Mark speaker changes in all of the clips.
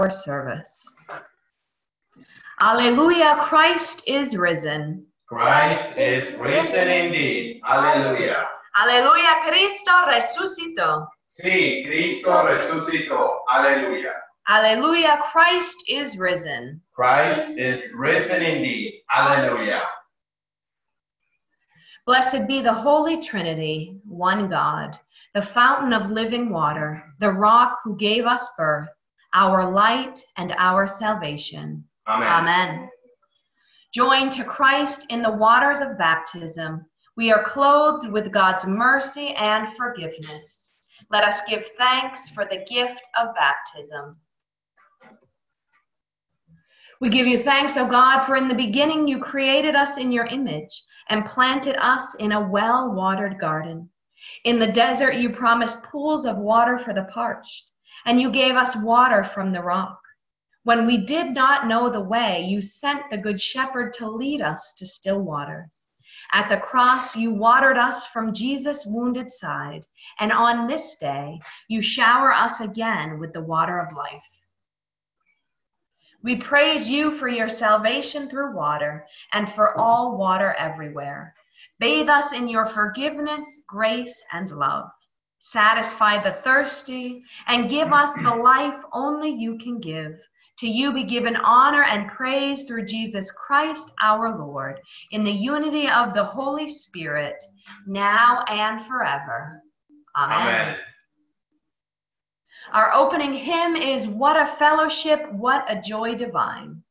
Speaker 1: service. Alleluia, Christ is risen.
Speaker 2: Christ is risen indeed. Alleluia.
Speaker 1: Alleluia, Cristo resucitó.
Speaker 2: Sí, Cristo resucitó. Alleluia.
Speaker 1: Alleluia, Christ is risen.
Speaker 2: Christ is risen indeed. Alleluia.
Speaker 1: Blessed be the Holy Trinity, one God, the fountain of living water, the rock who gave us birth, our light and our salvation.
Speaker 2: Amen.
Speaker 1: Amen. Joined to Christ in the waters of baptism, we are clothed with God's mercy and forgiveness. Let us give thanks for the gift of baptism. We give you thanks, O God, for in the beginning you created us in your image and planted us in a well-watered garden. In the desert you promised pools of water for the parched, and you gave us water from the rock. When we did not know the way, you sent the Good Shepherd to lead us to still waters. At the cross, you watered us from Jesus' wounded side, and on this day, you shower us again with the water of life. We praise you for your salvation through water and for all water everywhere. Bathe us in your forgiveness, grace, and love. Satisfy the thirsty and give us the life only you can give. To you be given honor and praise through Jesus Christ our Lord, in the unity of the Holy Spirit, now and forever. Amen.
Speaker 2: Amen.
Speaker 1: Our opening hymn is What a Fellowship, What a Joy Divine.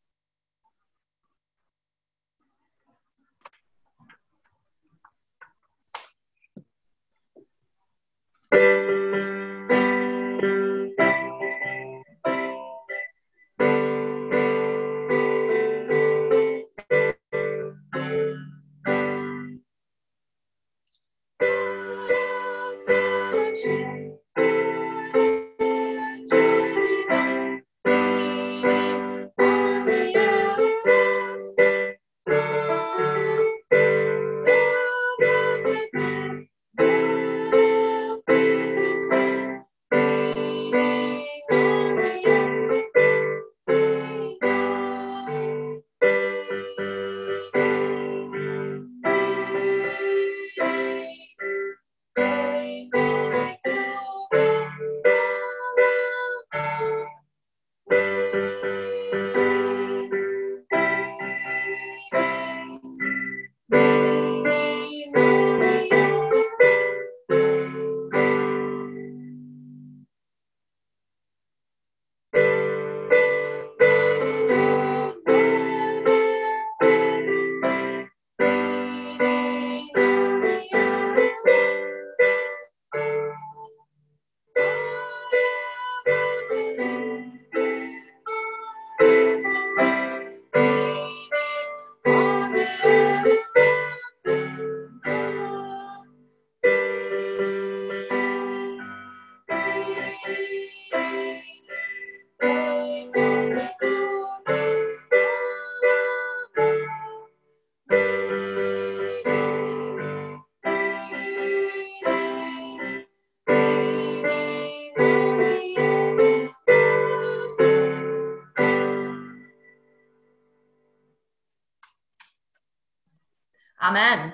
Speaker 1: Amen.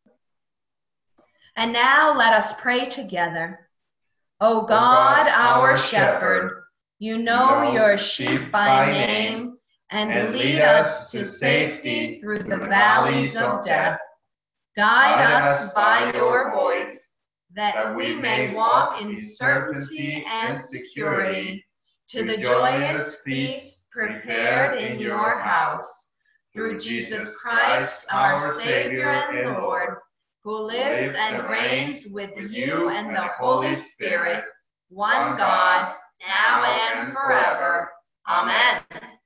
Speaker 1: And now let us pray together. O God, our shepherd, you know your sheep by name, and lead us to safety through the valleys of death. Guide us by your voice, that we may walk in certainty and security to the joyous feast prepared in your house. Through Jesus Christ, our Savior and Lord, who lives and reigns with you and the Holy Spirit, one God, now and forever. Amen.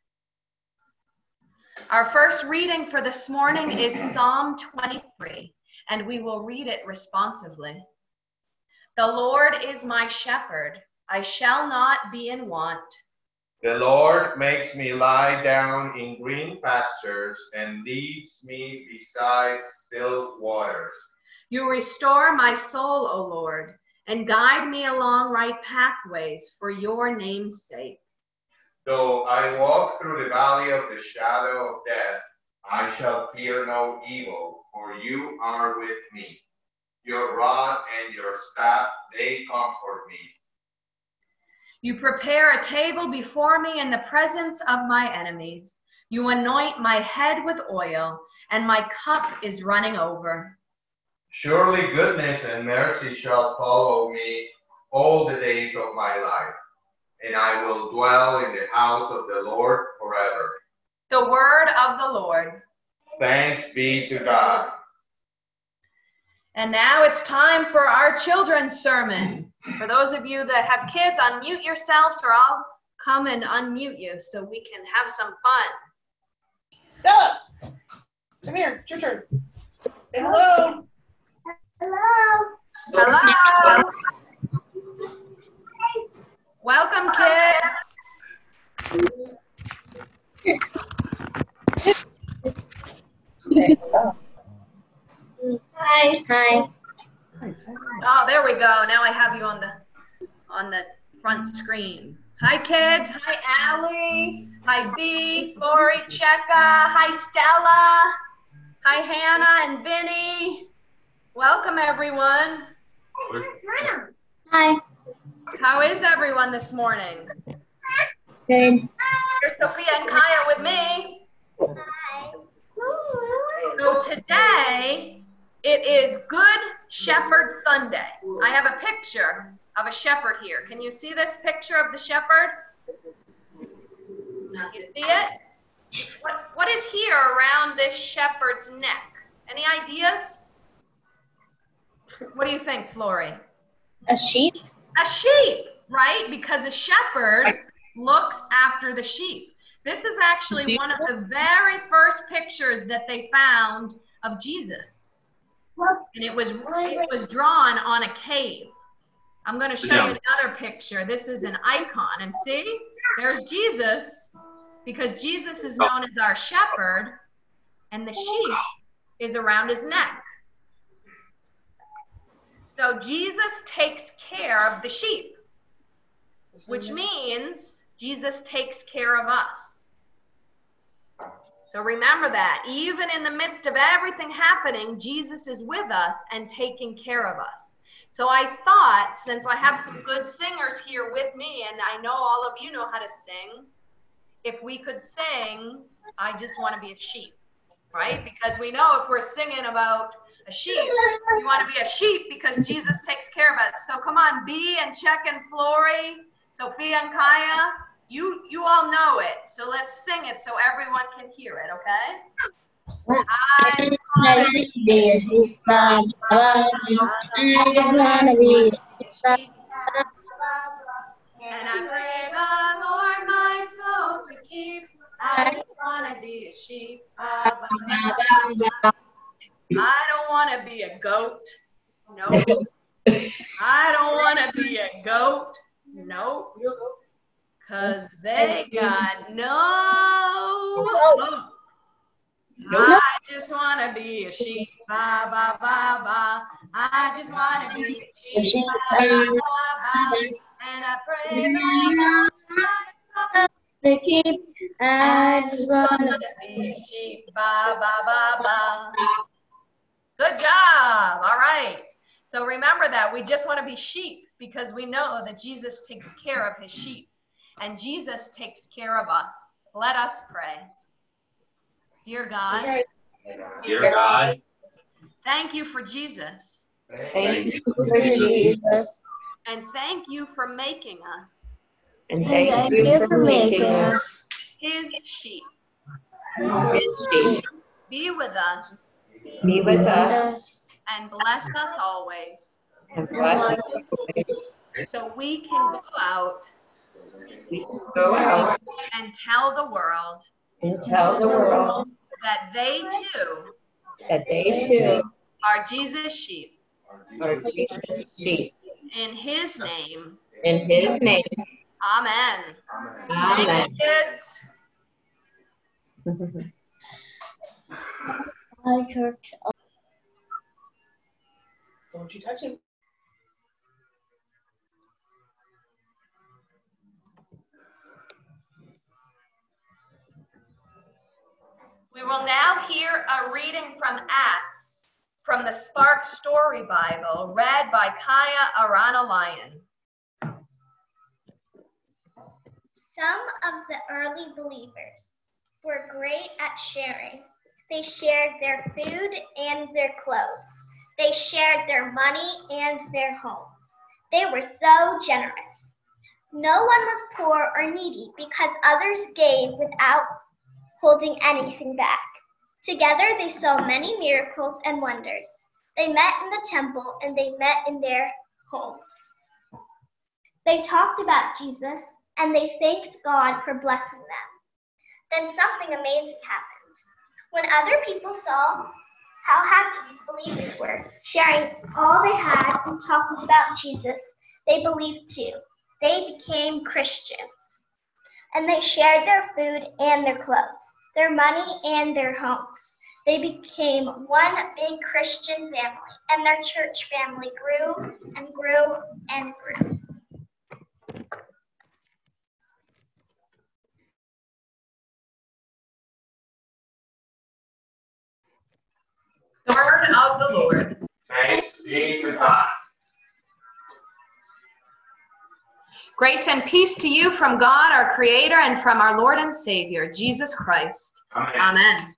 Speaker 1: Our first reading for this morning is Psalm 23, and we will read it responsively. The Lord is my shepherd, I shall not be in want.
Speaker 2: The Lord makes me lie down in green pastures and leads me beside still waters.
Speaker 1: You restore my soul, O Lord, and guide me along right pathways for your name's sake.
Speaker 2: Though I walk through the valley of the shadow of death, I shall fear no evil, for you are with me. Your rod and your staff, they comfort me.
Speaker 1: You prepare a table before me in the presence of my enemies. You anoint my head with oil, and my cup is running over.
Speaker 2: Surely goodness and mercy shall follow me all the days of my life, and I will dwell in the house of the Lord forever.
Speaker 1: The word of the Lord.
Speaker 2: Thanks be to God.
Speaker 1: And now it's time for our children's sermon. For those of you that have kids, unmute yourselves, or I'll come and unmute you so we can have some fun.
Speaker 3: Stella, come here. It's your turn. Say hello.
Speaker 1: Hello. Hello. Welcome, kids.
Speaker 3: Say hello.
Speaker 4: Hi. Hi.
Speaker 1: Oh, there we go. Now I have you on the front screen. Hi, kids. Hi, Allie. Hi, Bee, Lori, Cheka. Hi, Stella. Hi, Hannah and Vinny. Welcome, everyone.
Speaker 4: Hi.
Speaker 1: How is everyone this morning?
Speaker 4: Good.
Speaker 1: Here's Sophia and Kaya with me.
Speaker 4: Hi.
Speaker 1: So today, it is Good Shepherd Sunday. I have a picture of a shepherd here. Can you see this picture of the shepherd? You see it? What is here around this shepherd's neck? Any ideas? What do you think, Flory?
Speaker 4: A sheep?
Speaker 1: A sheep, right? Because a shepherd looks after the sheep. This is actually one of the very first pictures that they found of Jesus. And it was drawn on a cave. I'm going to show you another picture. This is an icon. And see, there's Jesus, because Jesus is known as our shepherd, and the sheep is around his neck. So Jesus takes care of the sheep, which means Jesus takes care of us. So remember that. Even in the midst of everything happening, Jesus is with us and taking care of us. So I thought, since I have some good singers here with me, and I know all of you know how to sing, if we could sing, I Just Want to Be a Sheep, right? Because we know if we're singing about a sheep, you want to be a sheep because Jesus takes care of it. So come on, Bee and Check and Flory, Sophia and Kaya, you all know it. So let's sing it so everyone can hear it, okay? I just want to be a sheep. I just want to be a sheep. And I pray the Lord my soul to keep. I just want to be a sheep. I don't want to be a goat. Nope. I don't want to be a goat. Nope. Because they got no hope. I just want to be a sheep. Ba, ba, ba, ba. I just want to be a sheep. Ba, ba, ba, ba. And I pray
Speaker 4: To keep. I just want to
Speaker 1: be a sheep. Ba, ba, ba, ba. Good job. All right. So remember that we just want to be sheep because we know that Jesus takes care of his sheep and Jesus takes care of us. Let us pray. Dear God.
Speaker 5: Dear God.
Speaker 1: Thank you for Jesus.
Speaker 5: Thank you
Speaker 4: for Jesus.
Speaker 1: And thank you for making us
Speaker 4: And thank you for making us
Speaker 1: his sheep.
Speaker 4: his sheep.
Speaker 1: Be with us.
Speaker 4: Be with us.
Speaker 1: And bless us always.
Speaker 4: And bless us always.
Speaker 1: So we can go out.
Speaker 4: We can go out
Speaker 1: And tell the world.
Speaker 4: and tell the world
Speaker 1: That they too. Are Jesus' sheep.
Speaker 4: Are Jesus' sheep.
Speaker 1: In his name.
Speaker 4: In his name.
Speaker 1: Amen.
Speaker 4: Amen.
Speaker 1: Thank you, kids.
Speaker 4: Hi, church.
Speaker 3: Don't you touch him.
Speaker 1: will now hear a reading from Acts from the Spark Story Bible, read by Kaya Aranalayan.
Speaker 6: Some of the early believers were great at sharing. They shared their food and their clothes. They shared their money and their homes. They were so generous. No one was poor or needy because others gave without holding anything back. Together they saw many miracles and wonders. They met in the temple and they met in their homes. They talked about Jesus and they thanked God for blessing them. Then something amazing happened. When other people saw how happy these believers were, sharing all they had and talking about Jesus, they believed too. They became Christians. And they shared their food and their clothes, their money and their homes. They became one big Christian family, and their church family grew and grew and grew.
Speaker 1: The word of the Lord.
Speaker 2: Thanks be to God.
Speaker 1: Grace and peace to you from God, our Creator, and from our Lord and Savior, Jesus Christ.
Speaker 2: Amen.
Speaker 1: Amen.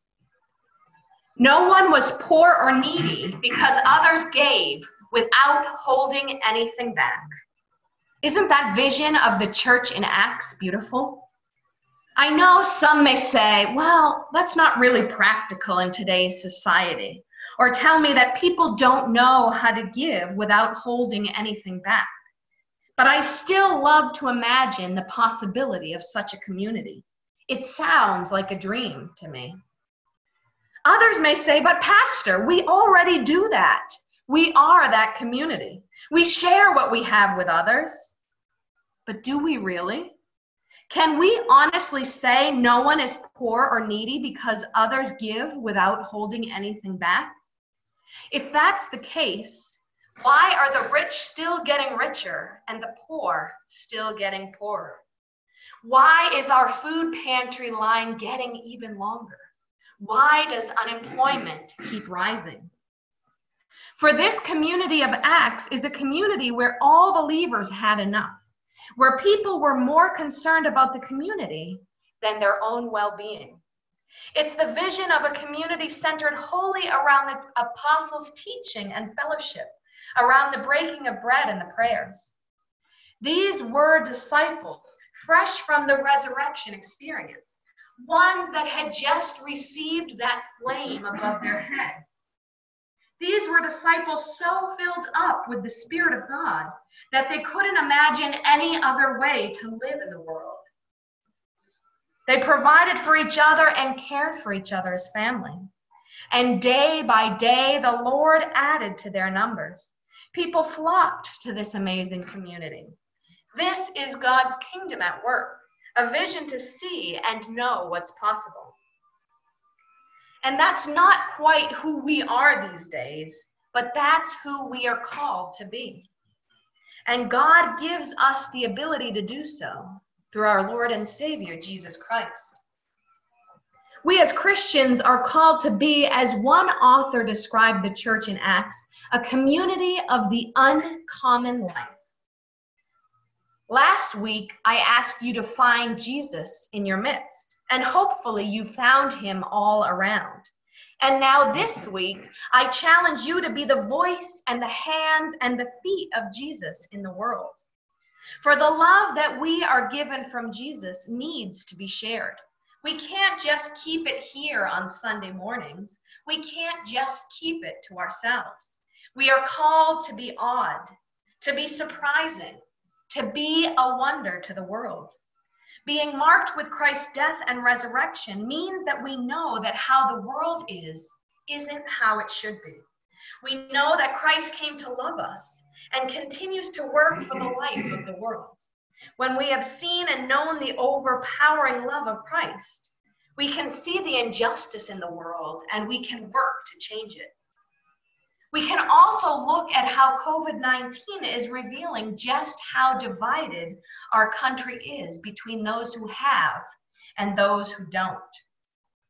Speaker 1: No one was poor or needy because others gave without holding anything back. Isn't that vision of the church in Acts beautiful? I know some may say, well, that's not really practical in today's society, or tell me that people don't know how to give without holding anything back. But I still love to imagine the possibility of such a community. It sounds like a dream to me. Others may say, but Pastor, we already do that. We are that community. We share what we have with others. But do we really? Can we honestly say no one is poor or needy because others give without holding anything back? If that's the case, why are the rich still getting richer and the poor still getting poorer? Why is our food pantry line getting even longer? Why does unemployment keep rising? For this community of Acts is a community where all believers had enough, where people were more concerned about the community than their own well-being. It's the vision of a community centered wholly around the apostles' teaching and fellowship, around the breaking of bread and the prayers. These were disciples fresh from the resurrection experience, ones that had just received that flame above their heads. These were disciples so filled up with the Spirit of God that they couldn't imagine any other way to live in the world. They provided for each other and cared for each other as family. And day by day, the Lord added to their numbers. People flocked to this amazing community. This is God's kingdom at work, a vision to see and know what's possible. And that's not quite who we are these days, but that's who we are called to be. And God gives us the ability to do so through our Lord and Savior, Jesus Christ. We as Christians are called to be, as one author described the church in Acts, a community of the uncommon life. Last week, I asked you to find Jesus in your midst, and hopefully you found him all around. And now this week, I challenge you to be the voice and the hands and the feet of Jesus in the world. For the love that we are given from Jesus needs to be shared. We can't just keep it here on Sunday mornings. We can't just keep it to ourselves. We are called to be odd, to be surprising, to be a wonder to the world. Being marked with Christ's death and resurrection means that we know that how the world isn't how it should be. We know that Christ came to love us and continues to work for the life of the world. When we have seen and known the overpowering love of Christ, we can see the injustice in the world and we can work to change it. We can also look at how COVID-19 is revealing just how divided our country is between those who have and those who don't.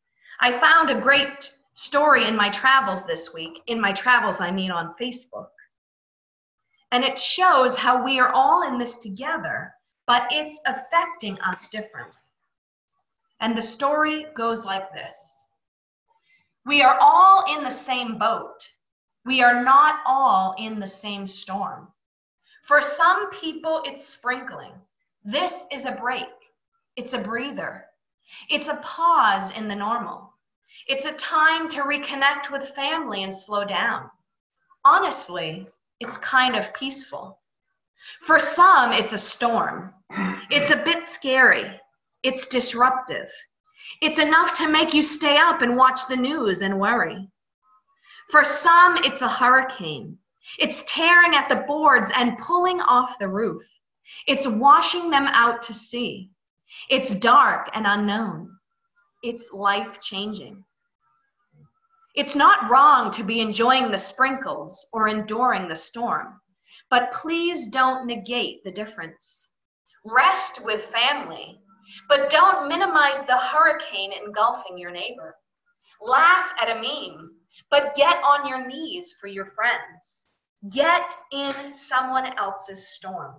Speaker 1: I found a great story in my travels this week. In my travels, I mean on Facebook. And it shows how we are all in this together, but it's affecting us differently. And the story goes like this. We are all in the same boat. We are not all in the same storm. For some people, it's sprinkling. This is a break. It's a breather. It's a pause in the normal. It's a time to reconnect with family and slow down. Honestly, it's kind of peaceful. For some, it's a storm. It's a bit scary. It's disruptive. It's enough to make you stay up and watch the news and worry. For some, it's a hurricane. It's tearing at the boards and pulling off the roof. It's washing them out to sea. It's dark and unknown. It's life-changing. It's not wrong to be enjoying the sprinkles or enduring the storm, but please don't negate the difference. Rest with family, but don't minimize the hurricane engulfing your neighbor. Laugh at a meme, but get on your knees for your friends. Get in someone else's storm.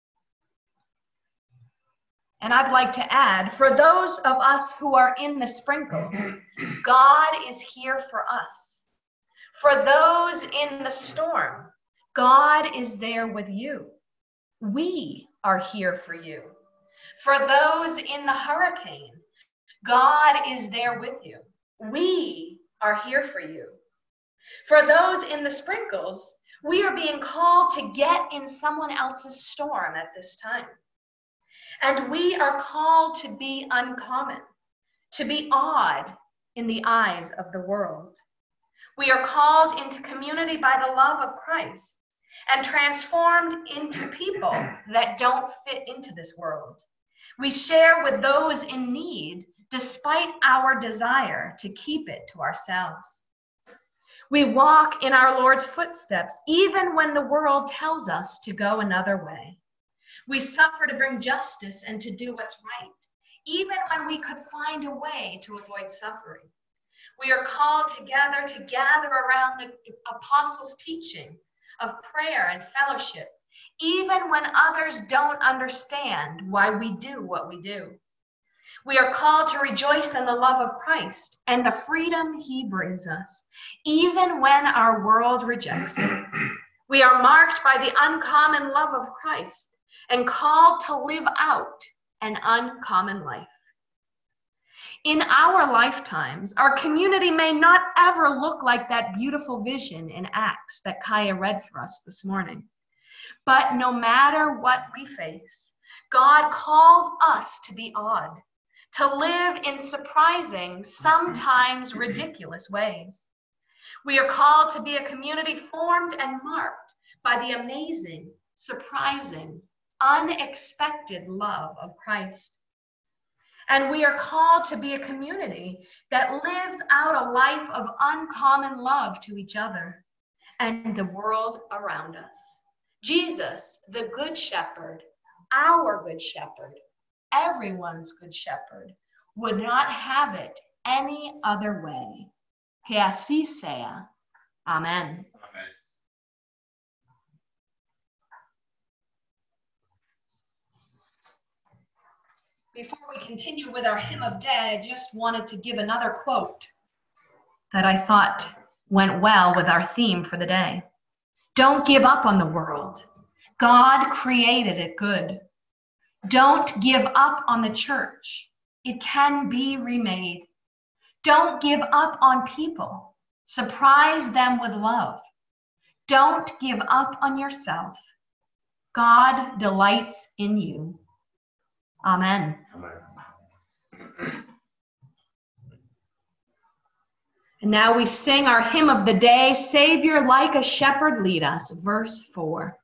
Speaker 1: And I'd like to add, for those of us who are in the sprinkles, God is here for us. For those in the storm, God is there with you. We are here for you. For those in the hurricane, God is there with you. We are here for you. For those in the sprinkles, we are being called to get in someone else's storm at this time. And we are called to be uncommon, to be odd in the eyes of the world. We are called into community by the love of Christ and transformed into people that don't fit into this world. We share with those in need despite our desire to keep it to ourselves. We walk in our Lord's footsteps even when the world tells us to go another way. We suffer to bring justice and to do what's right, even when we could find a way to avoid suffering. We are called together to gather around the apostles' teaching of prayer and fellowship, even when others don't understand why we do what we do. We are called to rejoice in the love of Christ and the freedom he brings us, even when our world rejects it. We are marked by the uncommon love of Christ and called to live out an uncommon life. In our lifetimes, our community may not ever look like that beautiful vision in Acts that Kaya read for us this morning. But no matter what we face, God calls us to be odd, to live in surprising, sometimes ridiculous ways. We are called to be a community formed and marked by the amazing, surprising, unexpected love of Christ. And we are called to be a community that lives out a life of uncommon love to each other and the world around us. Jesus, the Good Shepherd, our Good Shepherd, everyone's Good Shepherd, would not have it any other way. Que así sea. Amen.
Speaker 2: Amen.
Speaker 1: Before we continue with our hymn of day, I just wanted to give another quote that I thought went well with our theme for the day. Don't give up on the world. God created it good. Don't give up on the church. It can be remade. Don't give up on people. Surprise them with love. Don't give up on yourself. God delights in you. Amen.
Speaker 2: Amen.
Speaker 1: And now we sing our hymn of the day, Savior, like a shepherd, lead us, verse 4.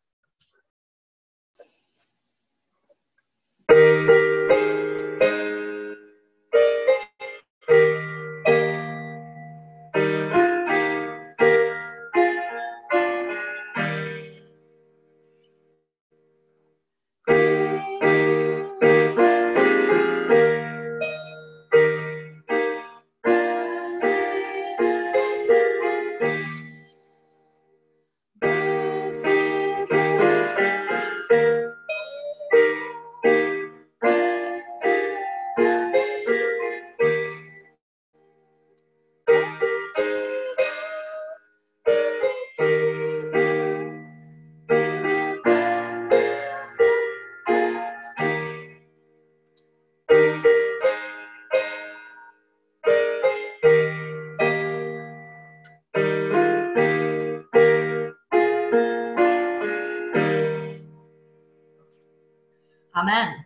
Speaker 1: Amen.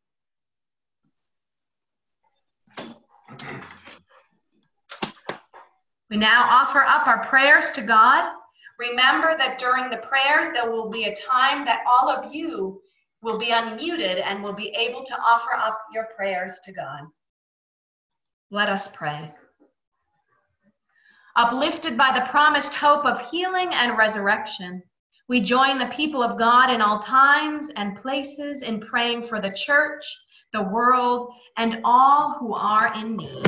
Speaker 1: We now offer up our prayers to God. Remember that during the prayers, there will be a time that all of you will be unmuted and will be able to offer up your prayers to God. Let us pray. Uplifted by the promised hope of healing and resurrection, we join the people of God in all times and places in praying for the church, the world, and all who are in need.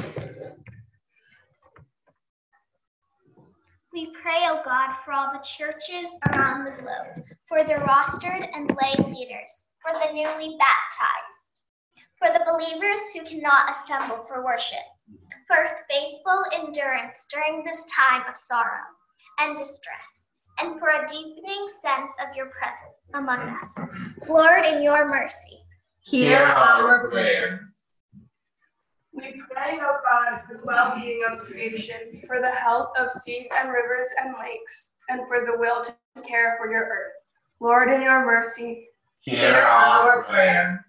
Speaker 6: We pray, O God, for all the churches around the globe, for the rostered and lay leaders, for the newly baptized, for the believers who cannot assemble for worship, for faithful endurance during this time of sorrow and distress, and for a deepening sense of your presence among us. Lord, in your mercy,
Speaker 1: Hear our prayer.
Speaker 3: We pray, O God, for the well-being of creation, for the health of seas and rivers and lakes, and for the will to care for your earth. Lord, in your mercy,
Speaker 2: Hear our prayer.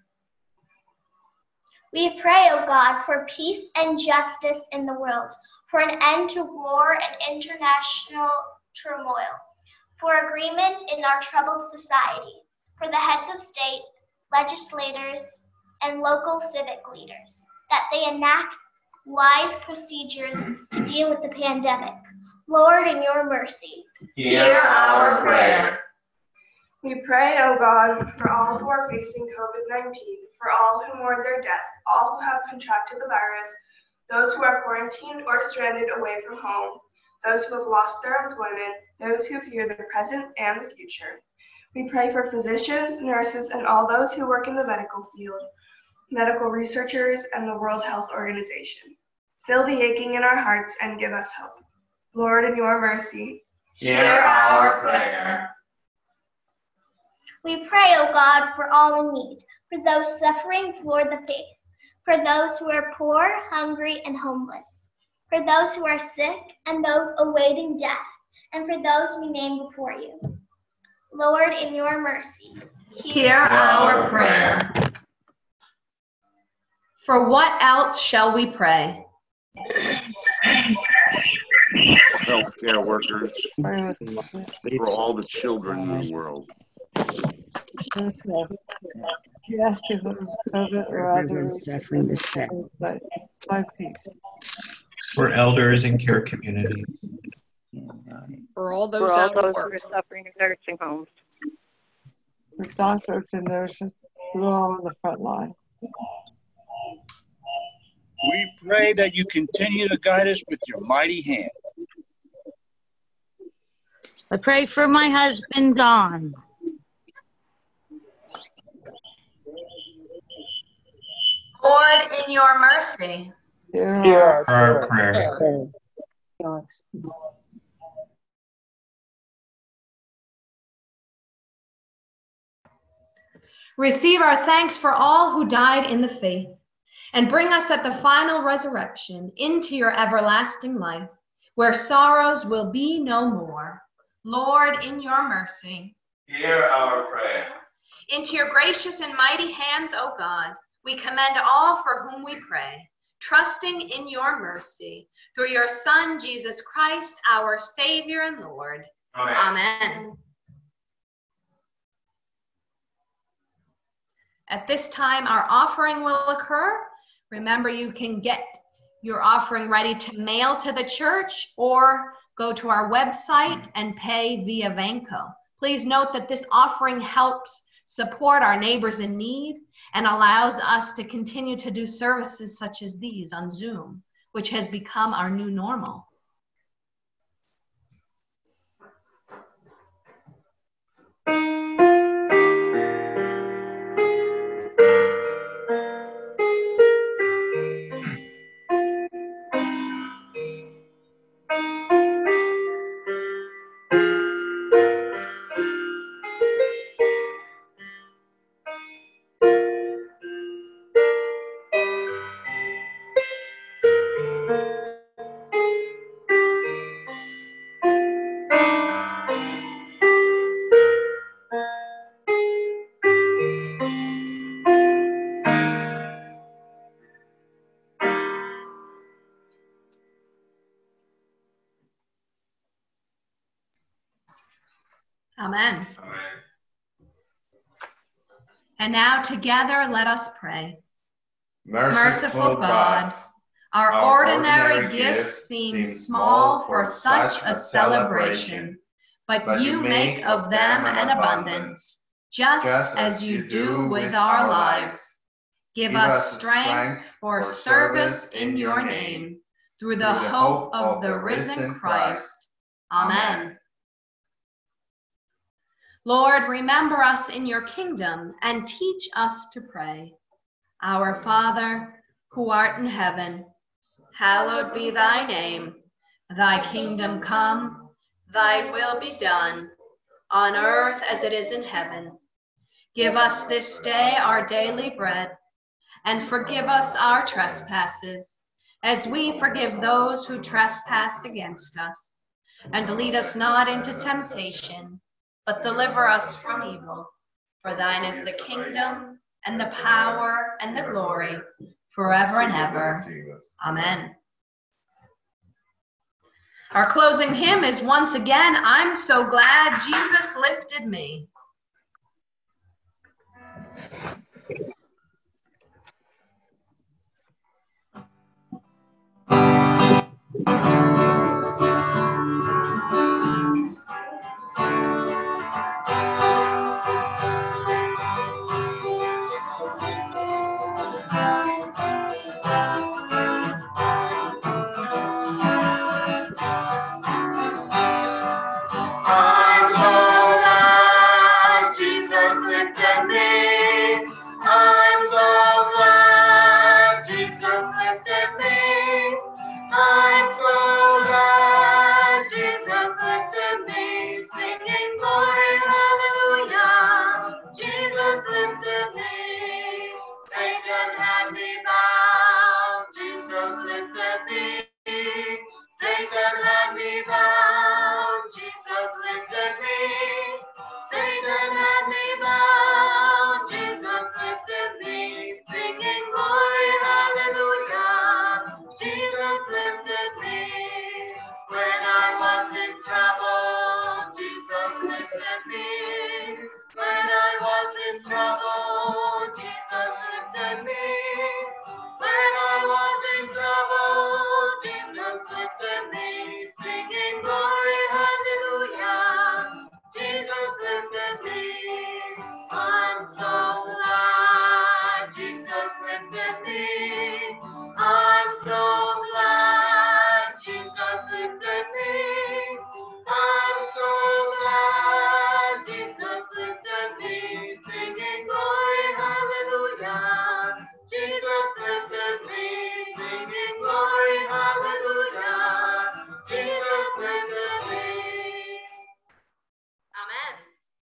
Speaker 6: we pray, O God, for peace and justice in the world, for an end to war and international turmoil, for agreement in our troubled society, for the heads of state, legislators, and local civic leaders, that they enact wise procedures to deal with the pandemic. Lord, in your mercy,
Speaker 2: Hear our prayer.
Speaker 3: we pray, O God, for all who are facing COVID-19, for all who mourn their death, all who have contracted the virus, those who are quarantined or stranded away from home, those who have lost their employment, those who fear the present and the future. We pray for physicians, nurses, and all those who work in the medical field, medical researchers, and the World Health Organization. Fill the aching in our hearts and give us hope. Lord, in your mercy,
Speaker 2: Hear our prayer.
Speaker 6: we pray, O God, for all in need, for those suffering for the faith, for those who are poor, hungry, and homeless, for those who are sick and those awaiting death, and for those we name before you. Lord, in your mercy,
Speaker 1: Hear our prayer. For what else shall we pray?
Speaker 7: Healthcare workers, for all the children in the world.
Speaker 8: Yes, people with COVID or others suffering distress, but by peace.
Speaker 5: For elders and care communities.
Speaker 9: For all those
Speaker 10: who
Speaker 9: out of
Speaker 10: are
Speaker 9: work.
Speaker 10: suffering in nursing homes.
Speaker 8: For doctors and nurses who are on the front line.
Speaker 11: We pray that you continue to guide us with your mighty hand.
Speaker 12: I pray for my husband, Don.
Speaker 1: Lord, in your mercy,
Speaker 8: Hear
Speaker 5: our prayer.
Speaker 1: receive our thanks for all who died in the faith, and bring us at the final resurrection into your everlasting life, where sorrows will be no more. Lord, in your mercy,
Speaker 2: Hear our prayer.
Speaker 1: into your gracious and mighty hands, O God, we commend all for whom we pray, trusting in your mercy, through your Son, Jesus Christ, our Savior and Lord.
Speaker 2: Amen.
Speaker 1: Amen. At this time, our offering will occur. Remember, you can get your offering ready to mail to the church or go to our website and pay via Vanco. Please note that this offering helps support our neighbors in need and allows us to continue to do services such as these on Zoom, which has become our new normal. Amen.
Speaker 2: Amen.
Speaker 1: And now together let us pray.
Speaker 2: Merciful God,
Speaker 1: our ordinary gifts seem small for such a celebration, but you make of them an abundance, just as you do with our lives. Give us strength for service in your name, through the hope of the risen Christ. Amen. Lord, remember us in your kingdom and teach us to pray. Our Father, who art in heaven, hallowed be thy name. Thy kingdom come, thy will be done, on earth as it is in heaven. Give us this day our daily bread, and forgive us our trespasses, as we forgive those who trespass against us. And lead us not into temptation, but deliver us from evil. For thine is the kingdom, and the power, and the glory, forever and ever. Amen. Our closing hymn is once again, I'm So Glad Jesus Lifted Me.
Speaker 2: I'm so glad Jesus lifted me. I'm so glad Jesus lifted me. I'm so glad Jesus lifted me. Singing glory, hallelujah. Jesus lifted me. Satan had me bound. Jesus lifted me. Satan had me bound. Jesus lifted me. Satan had me bound. Jesus lifted me. Singing glory, hallelujah. Jesus lifted me. When I was in trouble, Jesus lifted me. When I was in trouble, Jesus lifted me. When I was in trouble, Jesus lifted me. Singing glory, hallelujah. Jesus lifted me. I'm so glad Jesus lifted me. I'm so glad Jesus lifted me. I'm so glad Jesus lifted me. Singing glory, hallelujah. Jesus lifted me. Singing glory, hallelujah. Jesus lifted me.
Speaker 1: Amen.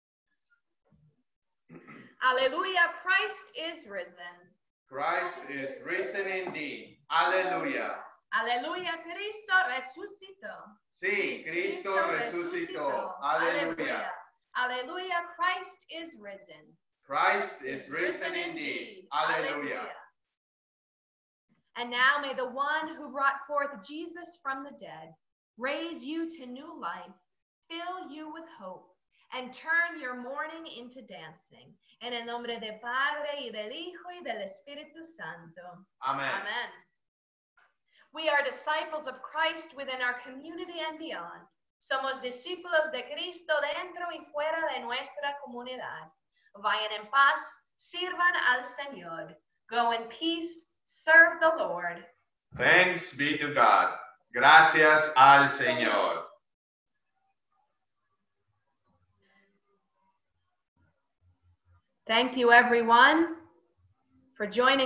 Speaker 1: Alleluia, Christ is risen.
Speaker 2: Christ is risen indeed. Hallelujah.
Speaker 1: Alleluia, Cristo resucitó.
Speaker 2: Sí, Cristo resucitó. Hallelujah.
Speaker 1: Alleluia, Christ is risen.
Speaker 2: Christ is risen indeed. Hallelujah.
Speaker 1: And now may the one who brought forth Jesus from the dead raise you to new life, fill you with hope, and turn your mourning into dancing. En el nombre del Padre, y del Hijo, y del Espíritu Santo.
Speaker 2: Amen.
Speaker 1: Amen. We are disciples of Christ within our community and beyond. Somos discípulos de Cristo dentro y fuera de nuestra comunidad. Vayan en paz, sirvan al Señor. Go in peace, serve the Lord.
Speaker 2: Thanks be to God. Gracias al Señor.
Speaker 1: Thank you, everyone, for joining